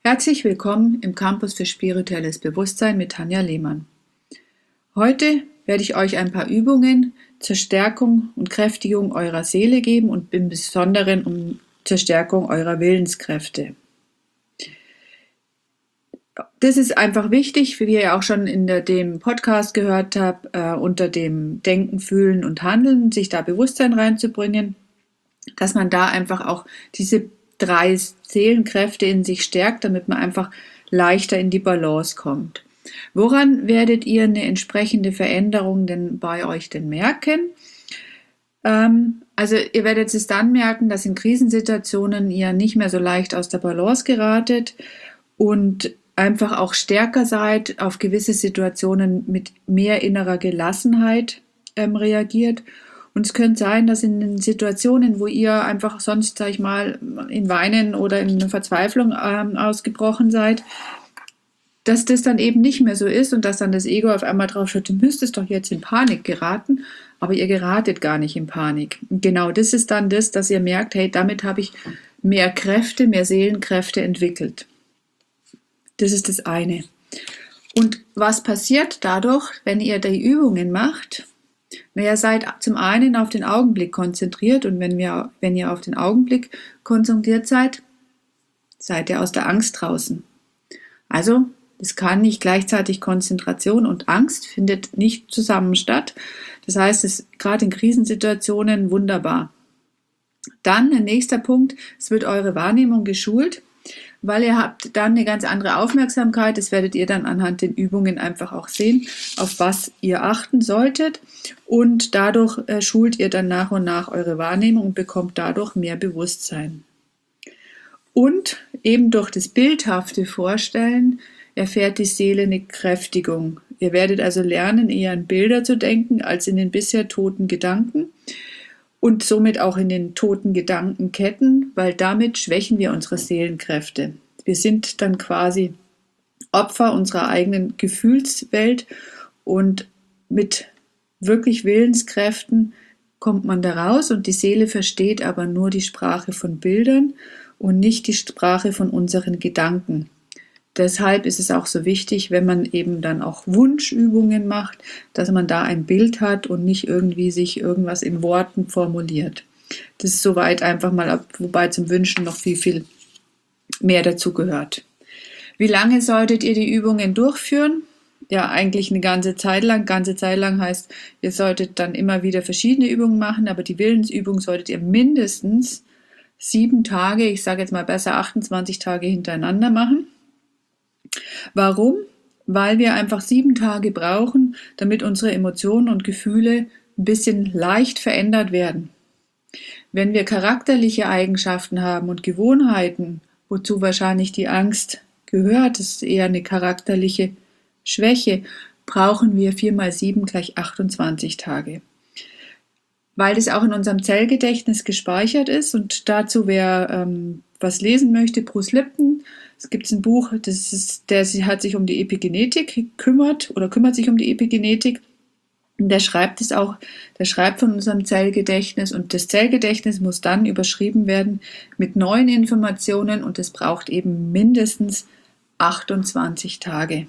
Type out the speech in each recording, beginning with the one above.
Herzlich willkommen im Campus für spirituelles Bewusstsein mit Tanja Lehmann. Heute werde ich euch ein paar Übungen zur Stärkung und Kräftigung eurer Seele geben und im Besonderen zur Stärkung eurer Willenskräfte. Das ist einfach wichtig, wie ihr auch schon in dem Podcast gehört habt, unter dem Denken, Fühlen und Handeln, sich da Bewusstsein reinzubringen, dass man da einfach auch diese 3 Seelenkräfte in sich stärkt, damit man einfach leichter in die Balance kommt. Woran werdet ihr eine entsprechende Veränderung denn bei euch denn merken? Also ihr werdet es dann merken, dass in Krisensituationen ihr nicht mehr so leicht aus der Balance geratet und einfach auch stärker seid, auf gewisse Situationen mit mehr innerer Gelassenheit reagiert. Und es könnte sein, dass in den Situationen, wo ihr einfach sonst, sag ich mal, in Weinen oder in Verzweiflung ausgebrochen seid, dass das dann eben nicht mehr so ist und dass dann das Ego auf einmal drauf schaut, du müsstest doch jetzt in Panik geraten, aber ihr geratet gar nicht in Panik. Und genau das ist dann das, dass ihr merkt, hey, damit habe ich mehr Kräfte, mehr Seelenkräfte entwickelt. Das ist das eine. Und was passiert dadurch, wenn ihr die Übungen macht? Ihr seid zum einen auf den Augenblick konzentriert und wenn ihr auf den Augenblick konzentriert seid, seid ihr aus der Angst draußen. Also, es kann nicht gleichzeitig Konzentration und Angst findet nicht zusammen statt. Das heißt, es ist gerade in Krisensituationen wunderbar. Dann der nächste Punkt, es wird eure Wahrnehmung geschult, weil ihr habt dann eine ganz andere Aufmerksamkeit. Das werdet ihr dann anhand den Übungen einfach auch sehen, auf was ihr achten solltet. Und dadurch schult ihr dann nach und nach eure Wahrnehmung und bekommt dadurch mehr Bewusstsein. Und eben durch das bildhafte Vorstellen erfährt die Seele eine Kräftigung. Ihr werdet also lernen, eher an Bilder zu denken, als in den bisher toten Gedanken. Und somit auch in den toten Gedankenketten, weil damit schwächen wir unsere Seelenkräfte. Wir sind dann quasi Opfer unserer eigenen Gefühlswelt und mit wirklich Willenskräften kommt man da raus und die Seele versteht aber nur die Sprache von Bildern und nicht die Sprache von unseren Gedanken. Deshalb ist es auch so wichtig, wenn man eben dann auch Wunschübungen macht, dass man da ein Bild hat und nicht irgendwie sich irgendwas in Worten formuliert. Das ist soweit einfach mal, wobei zum Wünschen noch viel, viel mehr dazu gehört. Wie lange solltet ihr die Übungen durchführen? Ja, eigentlich eine ganze Zeit lang. Ganze Zeit lang heißt, ihr solltet dann immer wieder verschiedene Übungen machen, aber die Willensübung solltet ihr mindestens 7 Tage, ich sage jetzt mal besser 28 Tage hintereinander machen. Warum? Weil wir einfach 7 Tage brauchen, damit unsere Emotionen und Gefühle ein bisschen leicht verändert werden. Wenn wir charakterliche Eigenschaften haben und Gewohnheiten, wozu wahrscheinlich die Angst gehört, das ist eher eine charakterliche Schwäche, brauchen wir 4 mal 7 gleich 28 Tage. Weil das auch in unserem Zellgedächtnis gespeichert ist und dazu, wer was lesen möchte, Bruce Lipton, es gibt ein Buch, der hat sich um die Epigenetik kümmert sich um die Epigenetik. Und der schreibt von unserem Zellgedächtnis und das Zellgedächtnis muss dann überschrieben werden mit neuen Informationen und es braucht eben mindestens 28 Tage.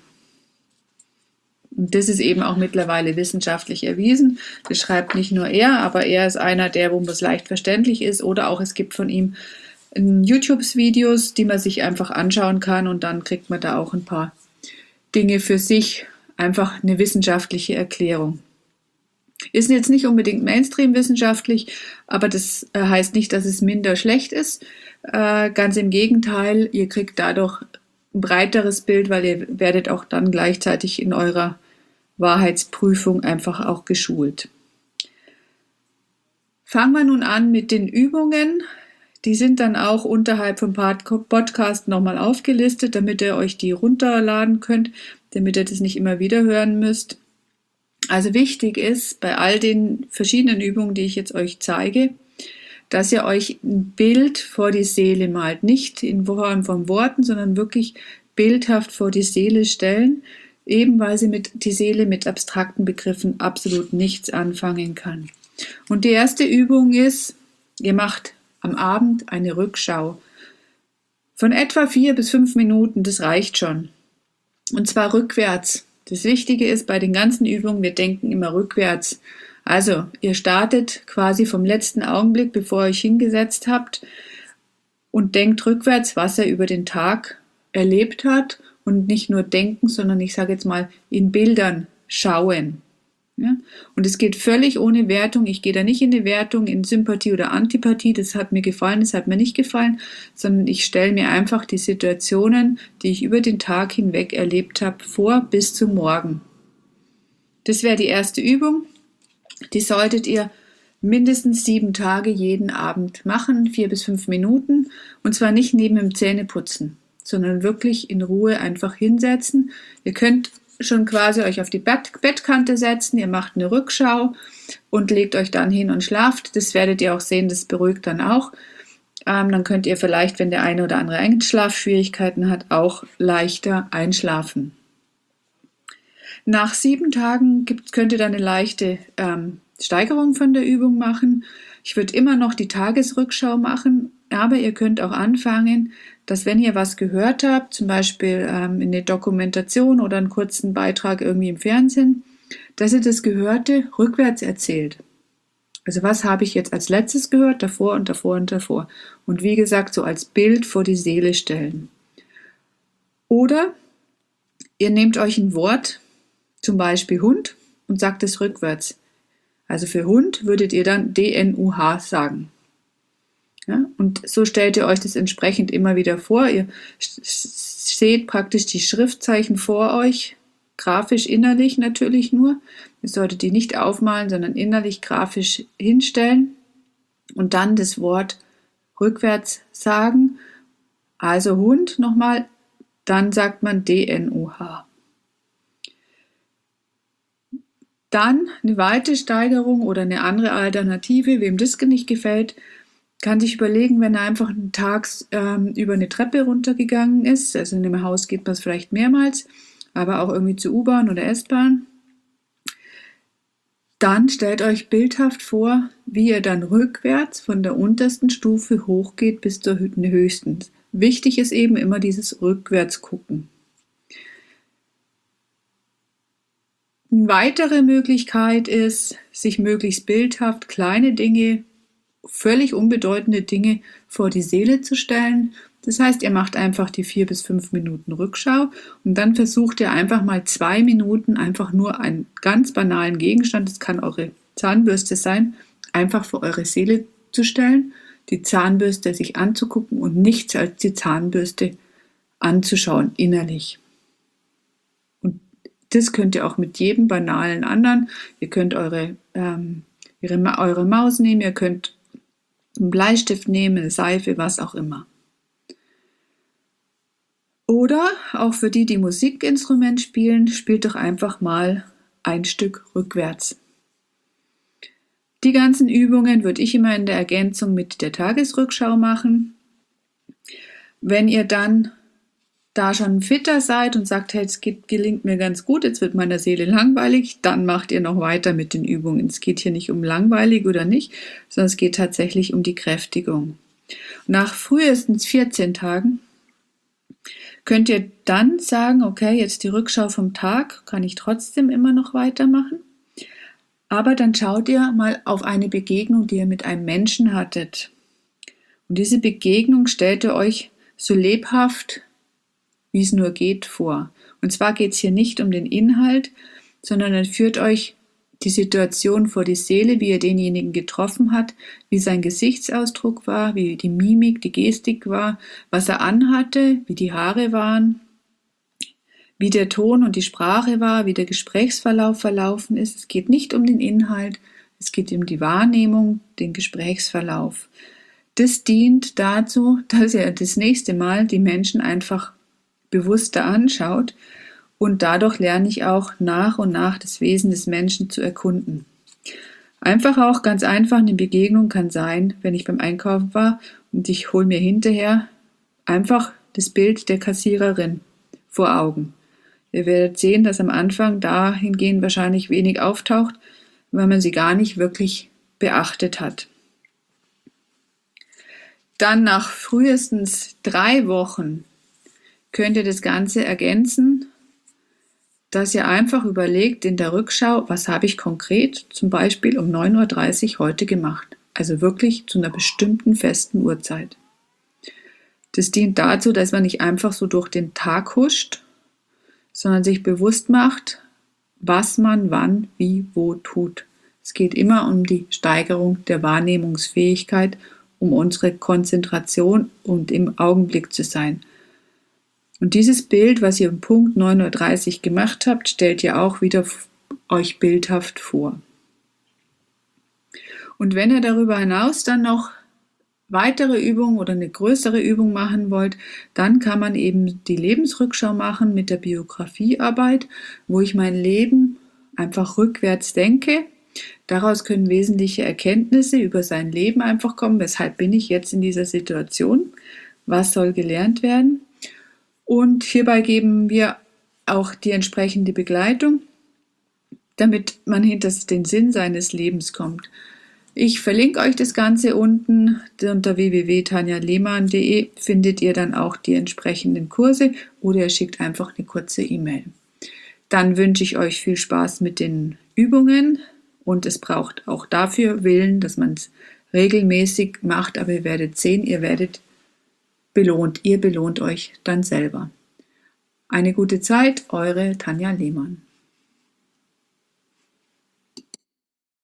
Und das ist eben auch mittlerweile wissenschaftlich erwiesen. Das schreibt nicht nur er, aber er ist einer, wo es leicht verständlich ist oder auch es gibt von ihm YouTube-Videos, die man sich einfach anschauen kann und dann kriegt man da auch ein paar Dinge für sich, einfach eine wissenschaftliche Erklärung. Ist jetzt nicht unbedingt Mainstream-wissenschaftlich, aber das heißt nicht, dass es minder schlecht ist. Ganz im Gegenteil, ihr kriegt dadurch ein breiteres Bild, weil ihr werdet auch dann gleichzeitig in eurer Wahrheitsprüfung einfach auch geschult. Fangen wir nun an mit den Übungen. Die sind dann auch unterhalb vom Podcast nochmal aufgelistet, damit ihr euch die runterladen könnt, damit ihr das nicht immer wieder hören müsst. Also wichtig ist bei all den verschiedenen Übungen, die ich jetzt euch zeige, dass ihr euch ein Bild vor die Seele malt. Nicht in Form von Worten, sondern wirklich bildhaft vor die Seele stellen, eben weil die Seele mit abstrakten Begriffen absolut nichts anfangen kann. Und die erste Übung ist, ihr macht am Abend eine Rückschau. von etwa 4 bis 5 Minuten, das reicht schon. Und zwar rückwärts. Das Wichtige ist bei den ganzen Übungen, wir denken immer rückwärts. Also, ihr startet quasi vom letzten Augenblick, bevor ihr euch hingesetzt habt, und denkt rückwärts, was er über den Tag erlebt hat, und nicht nur denken, sondern ich sage jetzt mal in Bildern schauen. Ja? Und es geht völlig ohne Wertung. Ich gehe da nicht in die Wertung, in Sympathie oder Antipathie. Das hat mir gefallen, das hat mir nicht gefallen, sondern ich stelle mir einfach die Situationen, die ich über den Tag hinweg erlebt habe, vor bis zum Morgen. Das wäre die erste Übung. Die solltet ihr mindestens 7 Tage jeden Abend machen, 4 bis 5 Minuten. Und zwar nicht neben dem Zähneputzen, sondern wirklich in Ruhe einfach hinsetzen. Ihr könnt schon quasi euch auf die Bettkante setzen, ihr macht eine Rückschau und legt euch dann hin und schlaft. Das werdet ihr auch sehen, das beruhigt dann auch. Dann könnt ihr vielleicht, wenn der eine oder andere Einschlafschwierigkeiten hat, auch leichter einschlafen. Nach 7 Tagen könnt ihr dann eine leichte Steigerung von der Übung machen. Ich würde immer noch die Tagesrückschau machen, aber ihr könnt auch anfangen, dass wenn ihr was gehört habt, zum Beispiel in eine Dokumentation oder einen kurzen Beitrag irgendwie im Fernsehen, dass ihr das Gehörte rückwärts erzählt. Also was habe ich jetzt als letztes gehört, davor und davor und davor. Und wie gesagt, so als Bild vor die Seele stellen. Oder ihr nehmt euch ein Wort, zum Beispiel Hund, und sagt es rückwärts. Also für Hund würdet ihr dann DNUH sagen. Ja, und so stellt ihr euch das entsprechend immer wieder vor. Ihr seht praktisch die Schriftzeichen vor euch, grafisch innerlich natürlich nur. Ihr solltet die nicht aufmalen, sondern innerlich grafisch hinstellen und dann das Wort rückwärts sagen. Also Hund nochmal, dann sagt man DNUH. Dann eine weitere Steigerung oder eine andere Alternative, wem das nicht gefällt, kann sich überlegen, wenn er einfach tags über eine Treppe runtergegangen ist, also in einem Haus geht man es vielleicht mehrmals, aber auch irgendwie zur U-Bahn oder S-Bahn, dann stellt euch bildhaft vor, wie ihr dann rückwärts von der untersten Stufe hochgeht bis zur höchsten. Wichtig ist eben immer dieses rückwärts gucken. Eine weitere Möglichkeit ist, sich möglichst bildhaft kleine Dinge, völlig unbedeutende Dinge vor die Seele zu stellen. Das heißt, ihr macht einfach die 4 bis 5 Minuten Rückschau und dann versucht ihr einfach mal 2 Minuten einfach nur einen ganz banalen Gegenstand, das kann eure Zahnbürste sein, einfach vor eure Seele zu stellen, die Zahnbürste sich anzugucken und nichts als die Zahnbürste anzuschauen innerlich. Und das könnt ihr auch mit jedem banalen anderen. Ihr könnt eure Maus nehmen, ihr könnt einen Bleistift nehmen, eine Seife, was auch immer. Oder auch für die, die Musikinstrument spielen, spielt doch einfach mal ein Stück rückwärts. Die ganzen Übungen würde ich immer in der Ergänzung mit der Tagesrückschau machen. Wenn ihr dann da schon fitter seid und sagt, hey, es gelingt mir ganz gut, jetzt wird meiner Seele langweilig, dann macht ihr noch weiter mit den Übungen. Es geht hier nicht um langweilig oder nicht, sondern es geht tatsächlich um die Kräftigung. Nach frühestens 14 Tagen könnt ihr dann sagen, okay, jetzt die Rückschau vom Tag, kann ich trotzdem immer noch weitermachen. Aber dann schaut ihr mal auf eine Begegnung, die ihr mit einem Menschen hattet. Und diese Begegnung stellt ihr euch so lebhaft wie es nur geht, vor. Und zwar geht es hier nicht um den Inhalt, sondern dann führt euch die Situation vor die Seele, wie ihr denjenigen getroffen hat, wie sein Gesichtsausdruck war, wie die Mimik, die Gestik war, was er anhatte, wie die Haare waren, wie der Ton und die Sprache war, wie der Gesprächsverlauf verlaufen ist. Es geht nicht um den Inhalt, es geht um die Wahrnehmung, den Gesprächsverlauf. Das dient dazu, dass ihr das nächste Mal die Menschen einfach bewusster anschaut und dadurch lerne ich auch nach und nach das Wesen des Menschen zu erkunden. Einfach auch ganz einfach eine Begegnung kann sein, wenn ich beim Einkaufen war und ich hole mir hinterher einfach das Bild der Kassiererin vor Augen. Ihr werdet sehen, dass am Anfang dahingehend wahrscheinlich wenig auftaucht, weil man sie gar nicht wirklich beachtet hat. Dann nach frühestens 3 Wochen könnt ihr das Ganze ergänzen, dass ihr einfach überlegt in der Rückschau, was habe ich konkret zum Beispiel um 9:30 Uhr heute gemacht. Also wirklich zu einer bestimmten festen Uhrzeit. Das dient dazu, dass man nicht einfach so durch den Tag huscht, sondern sich bewusst macht, was man wann, wie, wo tut. Es geht immer um die Steigerung der Wahrnehmungsfähigkeit, um unsere Konzentration und im Augenblick zu sein. Und dieses Bild, was ihr um Punkt 9:30 Uhr gemacht habt, stellt ihr auch wieder euch bildhaft vor. Und wenn ihr darüber hinaus dann noch weitere Übungen oder eine größere Übung machen wollt, dann kann man eben die Lebensrückschau machen mit der Biografiearbeit, wo ich mein Leben einfach rückwärts denke. Daraus können wesentliche Erkenntnisse über sein Leben einfach kommen. Weshalb bin ich jetzt in dieser Situation? Was soll gelernt werden? Und hierbei geben wir auch die entsprechende Begleitung, damit man hinter den Sinn seines Lebens kommt. Ich verlinke euch das Ganze unten. Unter www.tanjalehmann.de findet ihr dann auch die entsprechenden Kurse oder ihr schickt einfach eine kurze E-Mail. Dann wünsche ich euch viel Spaß mit den Übungen und es braucht auch dafür Willen, dass man es regelmäßig macht, aber ihr werdet sehen, ihr werdet belohnt. Ihr belohnt euch dann selber. Eine gute Zeit, eure Tanja Lehmann.